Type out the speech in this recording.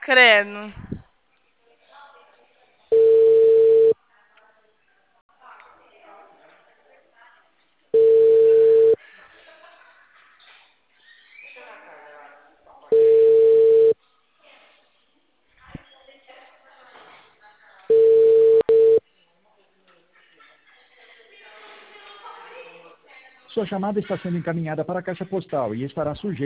Credo. Sua chamada está sendo encaminhada para a caixa postal e estará sujeita